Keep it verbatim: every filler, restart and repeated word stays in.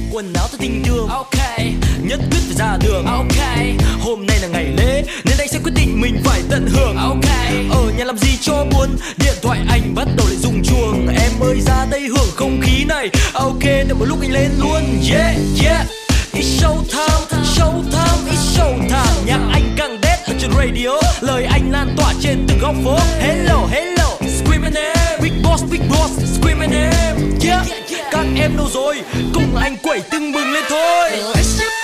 quần áo theo tình đường. Ok, nhất quyết phải ra đường. Ok, hôm nay là ngày lễ nên anh sẽ quyết định mình phải tận hưởng. Ok, ở nhà làm gì cho buồn, điện thoại anh bắt đầu lại rung chuông. Em ơi ra đây hưởng không khí này. Ok, đợi một lúc anh lên luôn. Yeah yeah, it's show time, show time, it's show time. Nhạc anh càng đét ở trên radio, lời anh lan tỏa trên từng góc phố. Hello hello, scream my name, big boss big boss, scream my name. Yeah, các em đâu rồi, cùng anh quẩy tưng bừng lên thôi.